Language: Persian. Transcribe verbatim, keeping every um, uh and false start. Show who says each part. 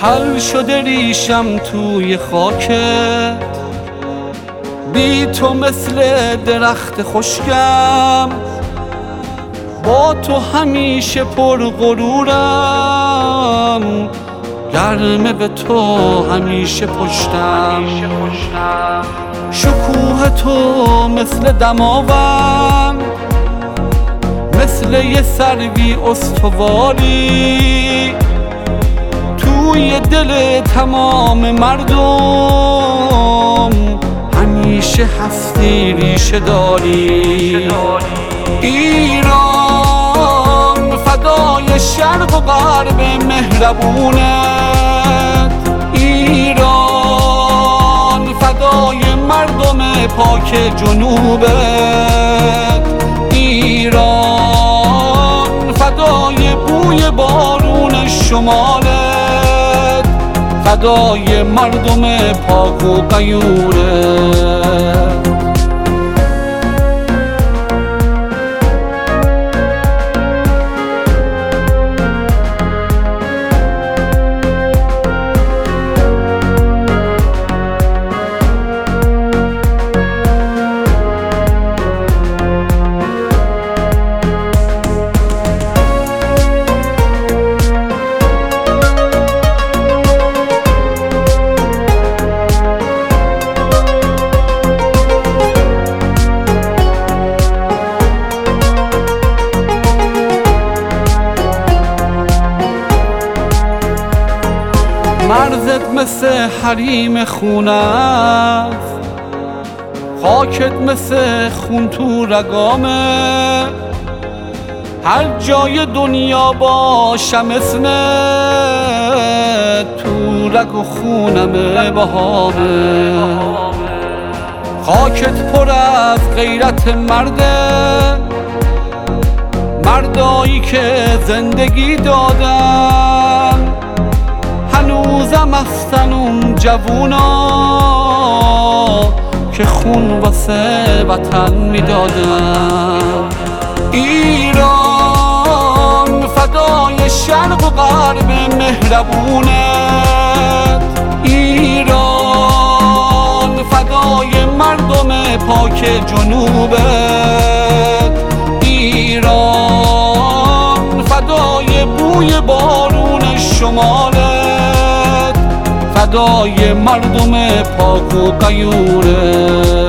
Speaker 1: حل شده ریشم توی خاکت، بی تو مثل درخت خشکم، با تو همیشه پر غرورم، گرمه به تو همیشه پشتم. شکوه تو مثل دماوند، مثل یه سروی استواری، توی دل تمام مردم همیشه هستی، ریشه داری. ایران فدای شرق و غرب مهربونت، ایران فدای مردم پاک جنوبت، ایران فدای بوی بارون شمالت، فدای مردم پاک و غیورت. مرزت مثل حریم خونه است، خاکت مثل خون تو رگامه، هر جای دنیا باشم اسمت، تو رگ و خونم بهامه. خاکت پر از غیرت مرده، مردایی که زندگی دادن، هنوزم هستن اون جوونا که خون واسه وطن میدادن. ایران فدای شرق و غرب مهربونت، ایران فدای مردم پاک جنوبت، ایران فدای بوی بارون شمالت، فدای مردم پاک و غیورت.